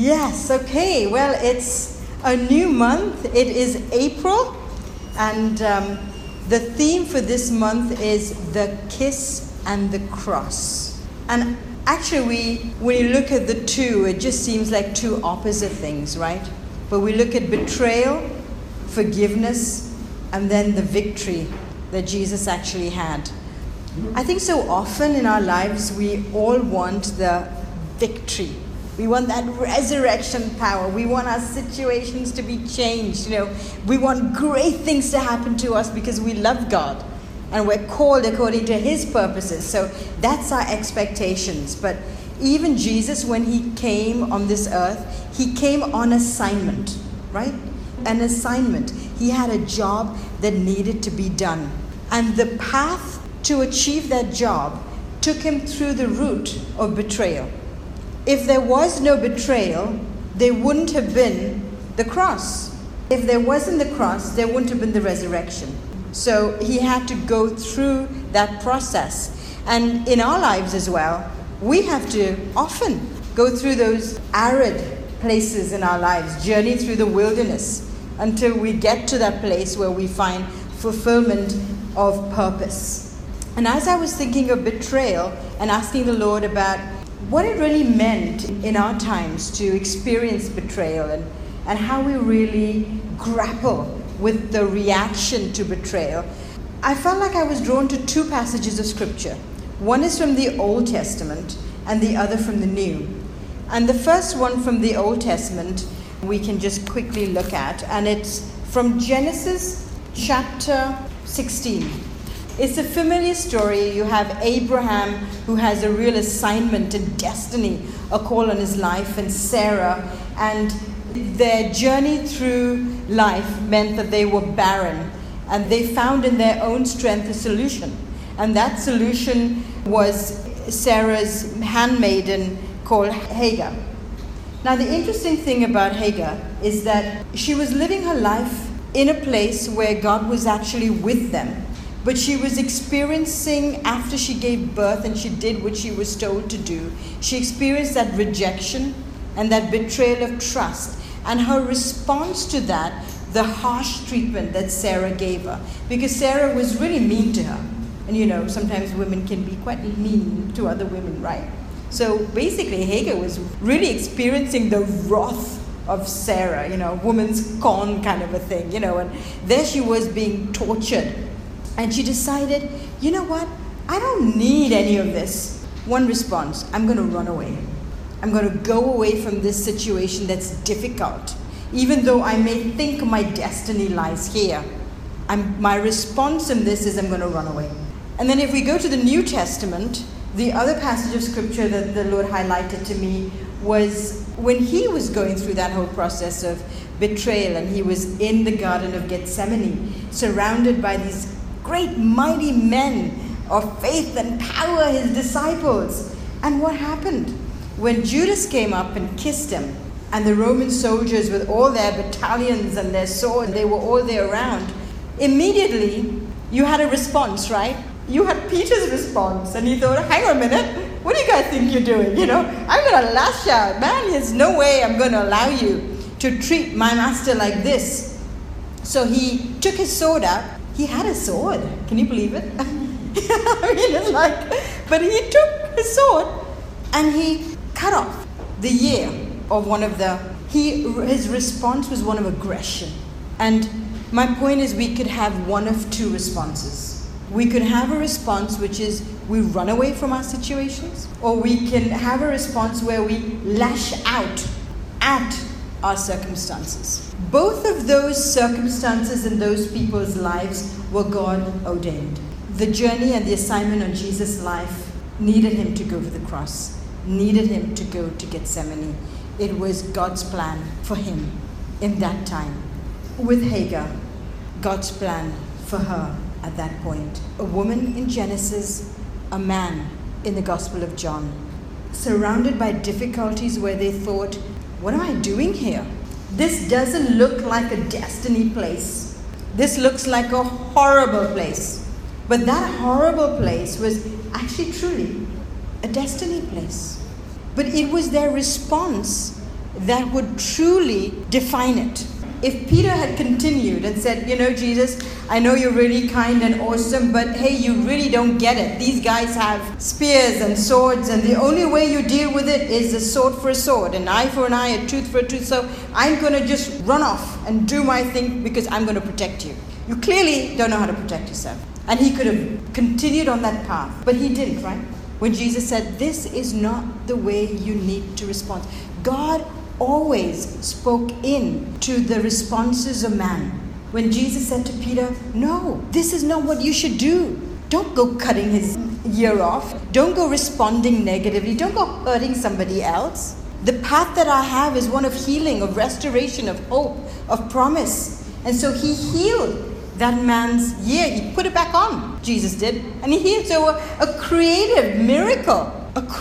Yes, okay. Well, it's a new month. It is April, and the theme for this month is the kiss and the cross. And actually, when you look at the two, it just seems like two opposite things, right? But we look at betrayal, forgiveness, and then the victory that Jesus actually had. I think so often in our lives, we all want the victory. We want that resurrection power. We want our situations to be changed. We want great things to happen to us because we love God and we're called according to His purposes. So that's our expectations. But even Jesus, when He came on this earth, He came on assignment, right? An assignment. He had a job that needed to be done. And the path to achieve that job took Him through the route of betrayal. If there was no betrayal, there wouldn't have been the cross. If there wasn't the cross, there wouldn't have been the resurrection. So He had to go through that process. And in our lives as well, we have to often go through those arid places in our lives, journey through the wilderness until we get to that place where we find fulfillment of purpose. And as I was thinking of betrayal and asking the Lord about what it really meant in our times to experience betrayal and how we really grapple with the reaction to betrayal, I felt like I was drawn to two passages of Scripture. One is from the Old Testament and the other from the New. And the first one from the Old Testament we can just quickly look at, and it's from Genesis chapter 16. It's a familiar story. You have Abraham, who has a real assignment and destiny, a call on his life, and Sarah. And their journey through life meant that they were barren. And they found in their own strength a solution. And that solution was Sarah's handmaiden called Hagar. Now, the interesting thing about Hagar is that she was living her life in a place where God was actually with them. But she was experiencing, after she gave birth and she did what she was told to do, she experienced that rejection and that betrayal of trust. And her response to that, the harsh treatment that Sarah gave her. Because Sarah was really mean to her. And sometimes women can be quite mean to other women, right? So basically, Hagar was really experiencing the wrath of Sarah, woman's scorn kind of a thing, and there she was being tortured. And she decided, you know what? I don't need any of this. One response, I'm going to run away. I'm going to go away from this situation that's difficult. Even though I may think my destiny lies here, my response in this is I'm going to run away. And then if we go to the New Testament, the other passage of Scripture that the Lord highlighted to me was when He was going through that whole process of betrayal, and He was in the Garden of Gethsemane, surrounded by these great mighty men of faith and power, His disciples. And what happened? When Judas came up and kissed Him, and the Roman soldiers with all their battalions and their swords, they were all there around, immediately you had a response, right? You had Peter's response, and he thought, hang on a minute, what do you guys think you're doing? I'm going to lash out. Man, there's no way I'm going to allow you to treat my master like this. So he took his sword out. He had a sword. Can you believe it? But he took his sword and he cut off the ear of one of his response was one of aggression. And my point is, we could have one of two responses. We could have a response which is we run away from our situations, or we can have a response where we lash out at our circumstances. Both of those circumstances in those people's lives were God ordained. The journey and the assignment on Jesus' life needed Him to go to the cross, needed Him to go to Gethsemane. It was God's plan for Him in that time. With Hagar, God's plan for her at that point. A woman in Genesis, a man in the Gospel of John, surrounded by difficulties where they thought, what am I doing here? This doesn't look like a destiny place. This looks like a horrible place. But that horrible place was actually truly a destiny place. But it was their response that would truly define it. If Peter had continued and said, Jesus, I know you're really kind and awesome, but hey, you really don't get it. These guys have spears and swords, and the only way you deal with it is a sword for a sword, an eye for an eye, a tooth for a tooth. So I'm going to just run off and do my thing because I'm going to protect you. You clearly don't know how to protect yourself. And he could have continued on that path, but he didn't, right? When Jesus said, this is not the way you need to respond. God always spoke in to the responses of man. When Jesus said to Peter, no, this is not what you should do. Don't go cutting his ear off. Don't go responding negatively. Don't go hurting somebody else. The path that I have is one of healing, of restoration, of hope, of promise. And so he healed that man's ear. He put it back on, Jesus did. And he healed. So a creative miracle.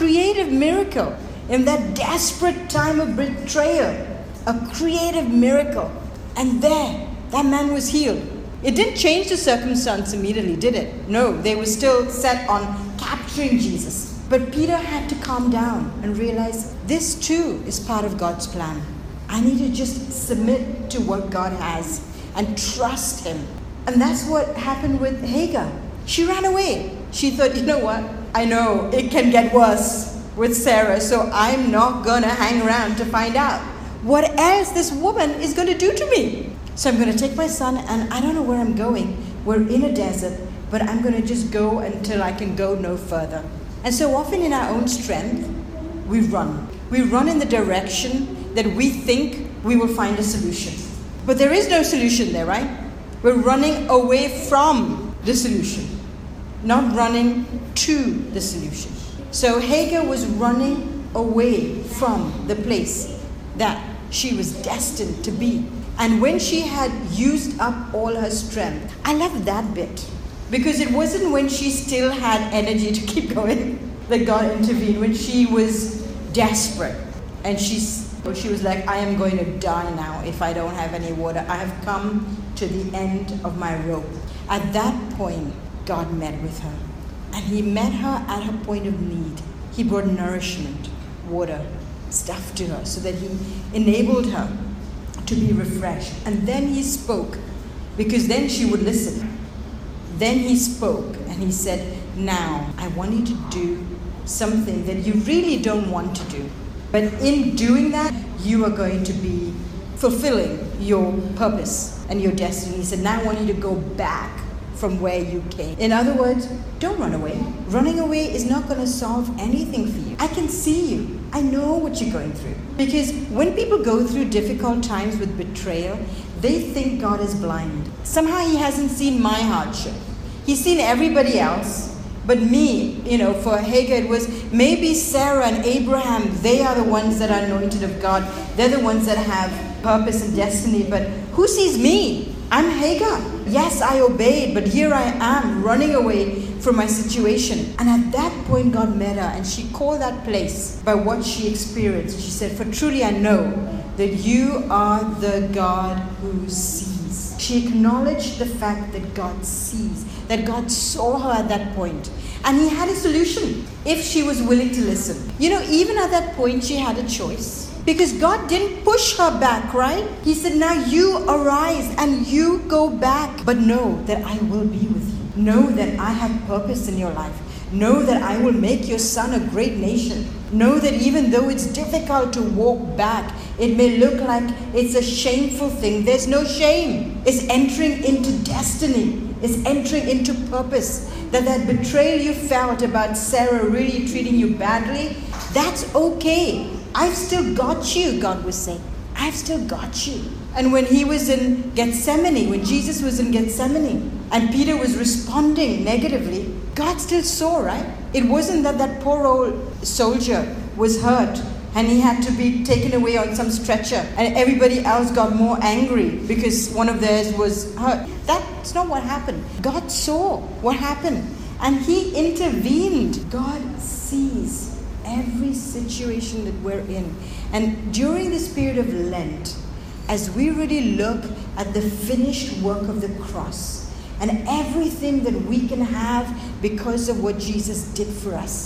In that desperate time of betrayal, a creative miracle. And there, that man was healed. It didn't change the circumstance immediately, did it? No, they were still set on capturing Jesus. But Peter had to calm down and realize this too is part of God's plan. I need to just submit to what God has and trust him. And that's what happened with Hagar. She ran away. She thought, you know what? I know it can get worse with Sarah, so I'm not going to hang around to find out what else this woman is going to do to me. So I'm going to take my son, and I don't know where I'm going. We're in a desert, but I'm going to just go until I can go no further. And so often in our own strength, we run. We run in the direction that we think we will find a solution. But there is no solution there, right? We're running away from the solution, not running to the solution. So Hagar was running away from the place that she was destined to be. And when she had used up all her strength, I love that bit. Because it wasn't when she still had energy to keep going that God intervened. When she was desperate and she was like, I am going to die now if I don't have any water. I have come to the end of my rope. At that point, God met with her. And he met her at her point of need. He brought nourishment, water, stuff to her so that he enabled her to be refreshed. And then he spoke, because then she would listen. Then he spoke and he said, now I want you to do something that you really don't want to do. But in doing that, you are going to be fulfilling your purpose and your destiny. He said, now I want you to go back from where you came. In other words, don't run away. Running away is not going to solve anything for you. I can see you. I know what you're going through. Because when people go through difficult times with betrayal, they think God is blind. Somehow he hasn't seen my hardship. He's seen everybody else. But me, for Hagar, it was maybe Sarah and Abraham, they are the ones that are anointed of God. They're the ones that have purpose and destiny. But who sees me? I'm Hagar. Yes, I obeyed, but here I am running away from my situation. And at that point, God met her, and she called that place by what she experienced. She said, for truly I know that you are the God who sees. She acknowledged the fact that God sees, that God saw her at that point. And he had a solution if she was willing to listen. Even at that point, she had a choice. Because God didn't push her back, right? He said, now you arise and you go back. But know that I will be with you. Know that I have purpose in your life. Know that I will make your son a great nation. Know that even though it's difficult to walk back, it may look like it's a shameful thing. There's no shame. It's entering into destiny. It's entering into purpose. That betrayal you felt about Sarah really treating you badly, that's okay. I've still got you, God was saying. I've still got you. And when he was in Gethsemane, when Jesus was in Gethsemane, and Peter was responding negatively, God still saw, right? It wasn't that poor old soldier was hurt and he had to be taken away on some stretcher and everybody else got more angry because one of theirs was hurt. That's not what happened. God saw what happened and he intervened. God sees every situation that we're in. And during this period of Lent, as we really look at the finished work of the cross and everything that we can have because of what Jesus did for us,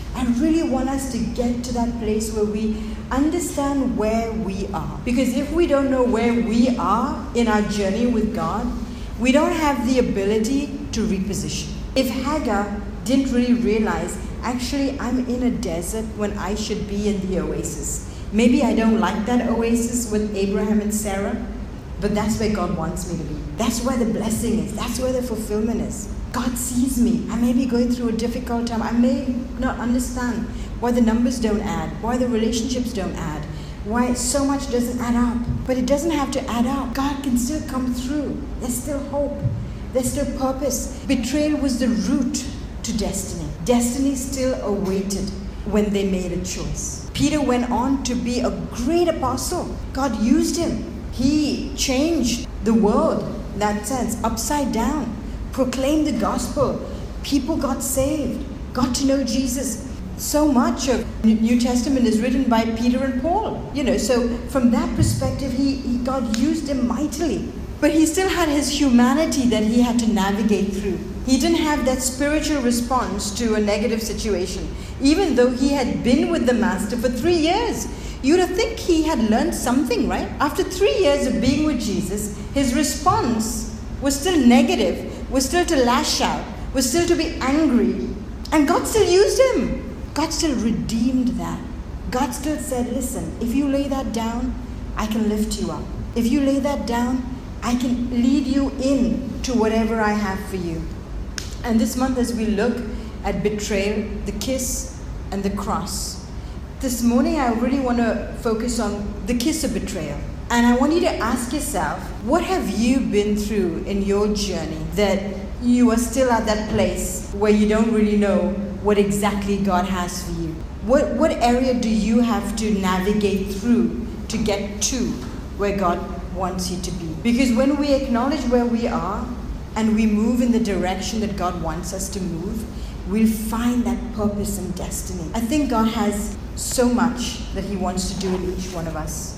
I really want us to get to that place where we understand where we are. Because if we don't know where we are in our journey with God, we don't have the ability to reposition. If Hagar didn't really realize, actually, I'm in a desert when I should be in the oasis. Maybe I don't like that oasis with Abraham and Sarah, but that's where God wants me to be. That's where the blessing is. That's where the fulfillment is. God sees me. I may be going through a difficult time. I may not understand why the numbers don't add, why the relationships don't add, why so much doesn't add up. But it doesn't have to add up. God can still come through. There's still hope. There's still purpose. Betrayal was the route to destiny. Destiny still awaited when they made a choice. Peter went on to be a great apostle. God used him. He changed the world in that sense, upside down. Proclaimed the gospel. People got saved, got to know Jesus. So much of the New Testament is written by Peter and Paul. So from that perspective, God used him mightily. But he still had his humanity that he had to navigate through. He didn't have that spiritual response to a negative situation, even though he had been with the Master for 3 years. You'd think he had learned something, right? After 3 years of being with Jesus, his response was still negative, was still to lash out, was still to be angry. And God still used him. God still redeemed that. God still said, listen, if you lay that down, I can lift you up. If you lay that down, I can lead you in to whatever I have for you. And this month, as we look at betrayal, the kiss, and the cross, this morning I really want to focus on the kiss of betrayal. And I want you to ask yourself, what have you been through in your journey that you are still at that place where you don't really know what exactly God has for you? What area do you have to navigate through to get to where God wants you to be? Because when we acknowledge where we are and we move in the direction that God wants us to move, we'll find that purpose and destiny. I think God has so much that He wants to do in each one of us.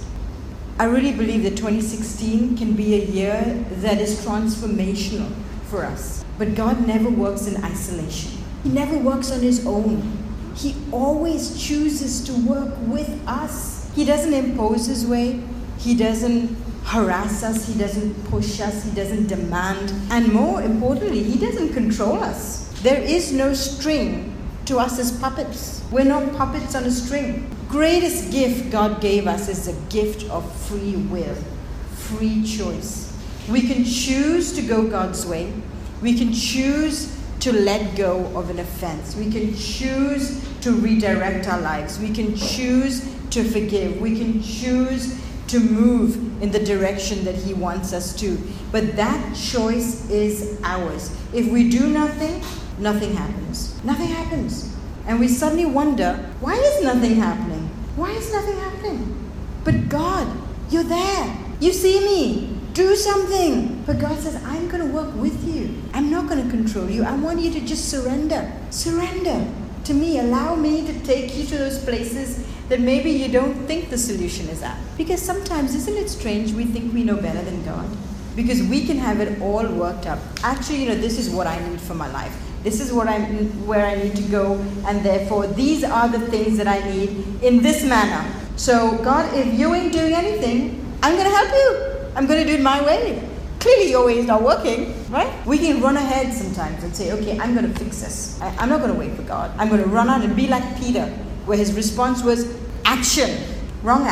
I really believe that 2016 can be a year that is transformational for us. But God never works in isolation. He never works on His own. He always chooses to work with us. He doesn't impose His way. He doesn't harass us. He doesn't push us. He doesn't demand. And more importantly, He doesn't control us. There is no string to us as puppets. We're not puppets on a string. Greatest gift God gave us is the gift of free will, free choice. We can choose to go God's way. We can choose to let go of an offense. We can choose to redirect our lives. We can choose to forgive. We can choose to move in the direction that He wants us to. But that choice is ours. If we do nothing, nothing happens. Nothing happens. And we suddenly wonder, why is nothing happening? Why is nothing happening? But God, you're there. You see me. Do something. But God says, I'm going to work with you. I'm not going to control you. I want you to just surrender. Surrender to me. Allow me to take you to those places that maybe you don't think the solution is at. Because sometimes, isn't it strange, we think we know better than God? Because we can have it all worked up. Actually, this is what I need for my life. This is where I need to go, and therefore these are the things that I need in this manner. So God, if you ain't doing anything, I'm going to help you. I'm going to do it my way. Clearly your way is not working, right? We can run ahead sometimes and say, okay, I'm going to fix this. I'm not going to wait for God. I'm going to run out and be like Peter, where his response was action, wrong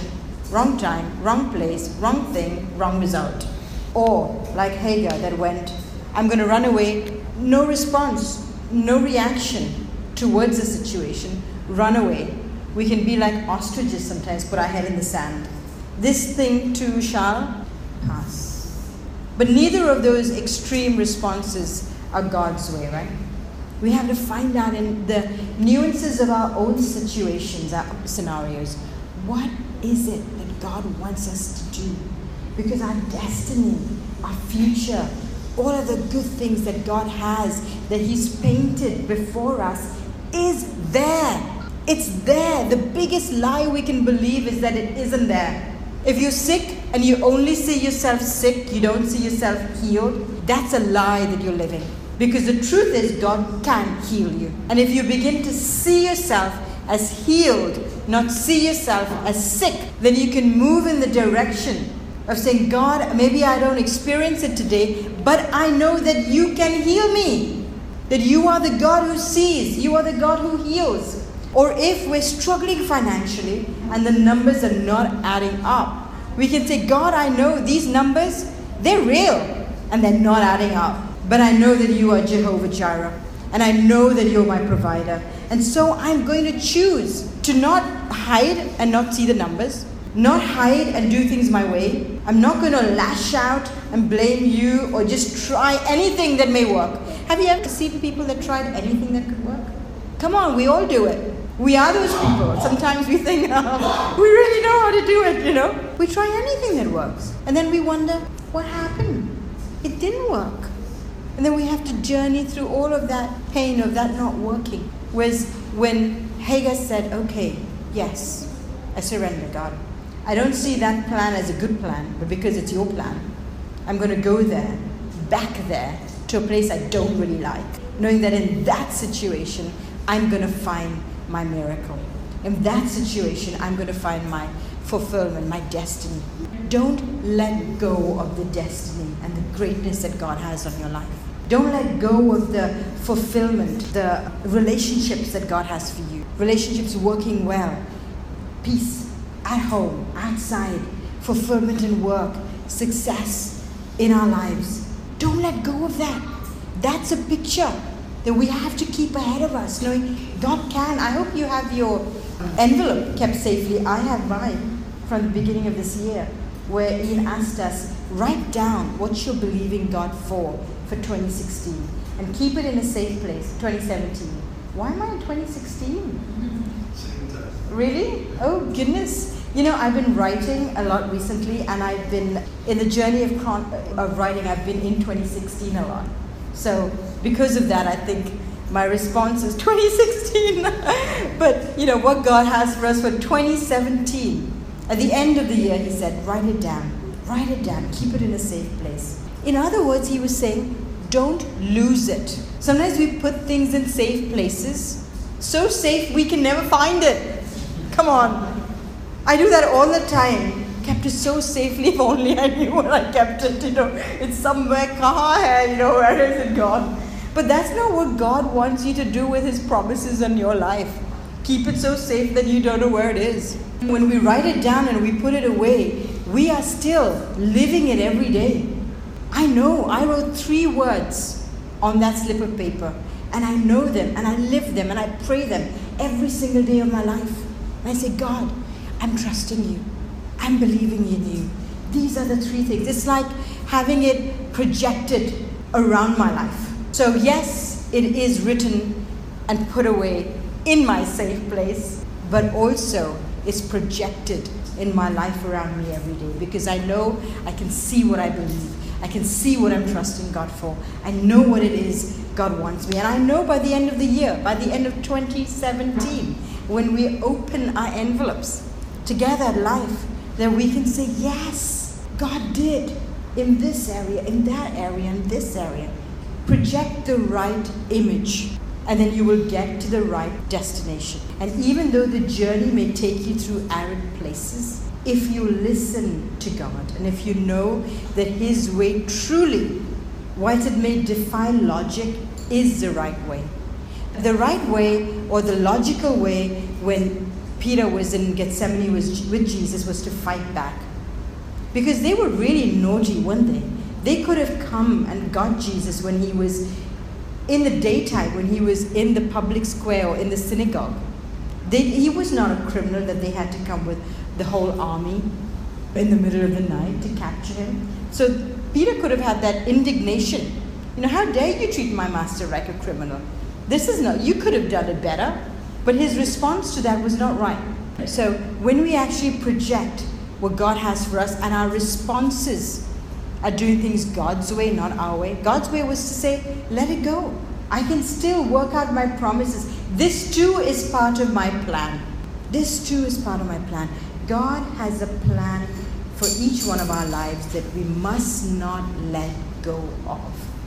time, wrong place, wrong thing, wrong result. Or like Hagar that went, I'm going to run away. No response, no reaction towards the situation, run away. We can be like ostriches sometimes, put our head in the sand. This thing too shall pass. But neither of those extreme responses are God's way, right? We have to find out in the nuances of our own situations, our scenarios, what is it that God wants us to do? Because our destiny, our future, all of the good things that God has, that He's painted before us, is there. It's there. The biggest lie we can believe is that it isn't there. If you're sick and you only see yourself sick, you don't see yourself healed, that's a lie that you're living. Because the truth is, God can heal you. And if you begin to see yourself as healed, not see yourself as sick, then you can move in the direction of saying, God, maybe I don't experience it today, but I know that you can heal me. That you are the God who sees. You are the God who heals. Or if we're struggling financially and the numbers are not adding up, we can say, God, I know these numbers, they're real and they're not adding up. But I know that you are Jehovah Jireh. And I know that you're my provider. And so I'm going to choose to not hide and not see the numbers. Not hide and do things my way. I'm not going to lash out and blame you or just try anything that may work. Have you ever seen people that tried anything that could work? Come on, we all do it. We are those people. Sometimes we think, we really know how to do it, We try anything that works. And then we wonder, what happened? It didn't work. And then we have to journey through all of that pain of that not working. Whereas when Hagar said, okay, yes, I surrender, God. I don't see that plan as a good plan, but because it's your plan, I'm going to go there, back there, to a place I don't really like, knowing that in that situation, I'm going to find my miracle. In that situation, I'm going to find my fulfillment, my destiny. Don't let go of the destiny and the greatness that God has on your life. Don't let go of the fulfillment, the relationships that God has for you. Relationships working well, peace at home, outside, fulfillment in work, success in our lives. Don't let go of that. That's a picture that we have to keep ahead of us, knowing God can. I hope you have your envelope kept safely. I have mine from the beginning of this year, where Ian asked us, write down what you're believing God for 2016 and keep it in a safe place. 2017. Why am I in 2016? Really? Oh goodness. I've been writing a lot recently, and I've been in the journey of writing. I've been in 2016 a lot. So because of that, I think my response is 2016. But what God has for us for 2017. At the end of the year, he said, write it down, keep it in a safe place. In other words, he was saying, don't lose it. Sometimes we put things in safe places, so safe we can never find it. Come on. I do that all the time. Kept it so safely, if only I knew where I kept it, It's somewhere, where is it gone? But that's not what God wants you to do with his promises in your life. Keep it so safe that you don't know where it is. When we write it down and we put it away, we are still living it every day. I know, I wrote 3 words on that slip of paper, and I know them, and I live them, and I pray them every single day of my life. And I say, God, I'm trusting you. I'm believing in you. These are the 3 things. It's like having it projected around my life. So yes, it is written and put away in my safe place, but also it's projected in my life around me every day, because I know I can see what I believe. I can see what I'm trusting God for. I know what it is God wants me. And I know by the end of the year, by the end of 2017, when we open our envelopes together at life, that we can say, yes, God did in this area, in that area, in this area. Project the right image, and then you will get to the right destination. And even though the journey may take you through arid places, if you listen to God, and if you know that his way truly, whilst it may defy logic, is the right way. The right way, or the logical way, when Peter was in Gethsemane with Jesus, was to fight back. Because they were really naughty, weren't they? They could have come and got Jesus when he was in the daytime, when he was in the public square or in the synagogue. He was not a criminal that they had to come with the whole army in the middle of the night to capture him. So Peter could have had that indignation. How dare you treat my master like a criminal? This is not, you could have done it better. But his response to that was not right. So when we actually project what God has for us, and our responses are doing things God's way, not our way. God's way was to say, let it go. I can still work out my promises. This too is part of my plan. This too is part of my plan. God has a plan for each one of our lives that we must not let go of.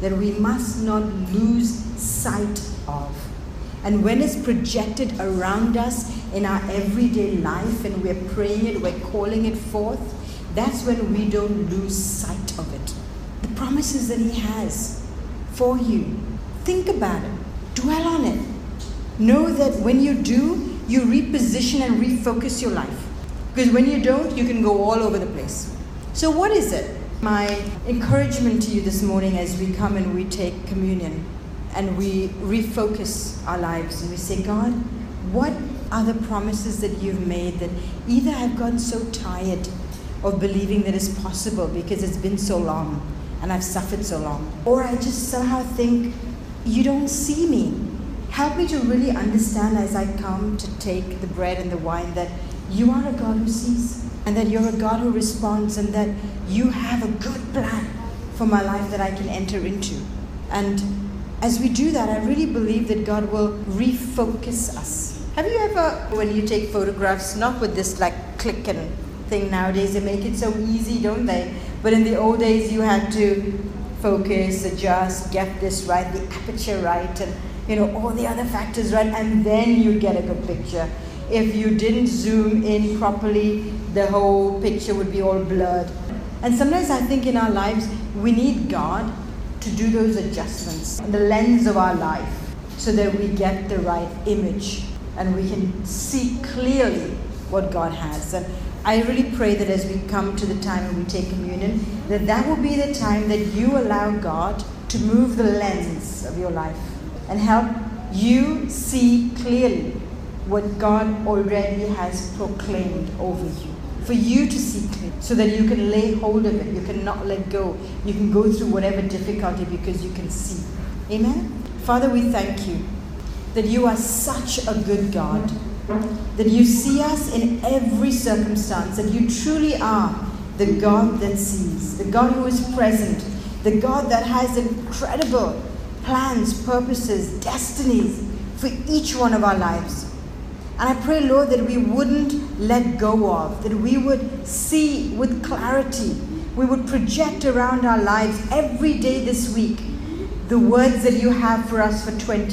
that we must not lose sight of. And when it's projected around us in our everyday life and we're praying it, we're calling it forth, that's when we don't lose sight of it. The promises that He has for you. Think about it. Dwell on it. Know that when you do, you reposition and refocus your life. Because when you don't, you can go all over the place. So what is it? My encouragement to you this morning as we come and we take communion and we refocus our lives and we say, God, what are the promises that you've made that either I've gotten so tired of believing that it's possible because it's been so long and I've suffered so long, or I just somehow think you don't see me. Help me to really understand as I come to take the bread and the wine that you are a God who sees, and that you're a God who responds, and that you have a good plan for my life that I can enter into. And as we do that, I really believe that God will refocus us. Have you ever, when you take photographs, not with this like click and thing nowadays, they make it so easy, don't they? But in the old days, you had to focus, adjust, get this right, the aperture right, and all the other factors right, and then you get a good picture. If you didn't zoom in properly, the whole picture would be all blurred. And sometimes I think in our lives, we need God to do those adjustments in the lens of our life so that we get the right image and we can see clearly what God has. And I really pray that as we come to the time when we take communion, that will be the time that you allow God to move the lens of your life and help you see clearly what God already has proclaimed over you. For you to see clearly, so that you can lay hold of it. You cannot let go. You can go through whatever difficulty because you can see. Amen? Father, we thank you that you are such a good God, that you see us in every circumstance, that you truly are the God that sees, the God who is present, the God that has incredible plans, purposes, destinies for each one of our lives. And I pray, Lord, that we wouldn't let go of, that we would see with clarity, we would project around our lives every day this week the words that you have for us for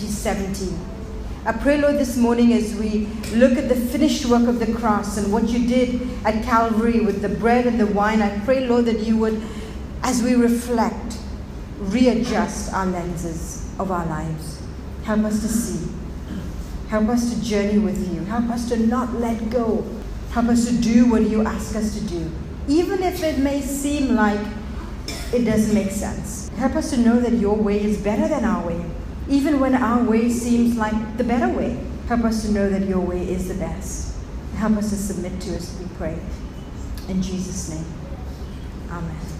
2017. I pray, Lord, this morning as we look at the finished work of the cross and what you did at Calvary with the bread and the wine, I pray, Lord, that you would, as we reflect, readjust our lenses of our lives. Help us to see. Help us to journey with you. Help us to not let go. Help us to do what you ask us to do, even if it may seem like it doesn't make sense. Help us to know that your way is better than our way, even when our way seems like the better way. Help us to know that your way is the best. Help us to submit to us, we pray. In Jesus' name, amen.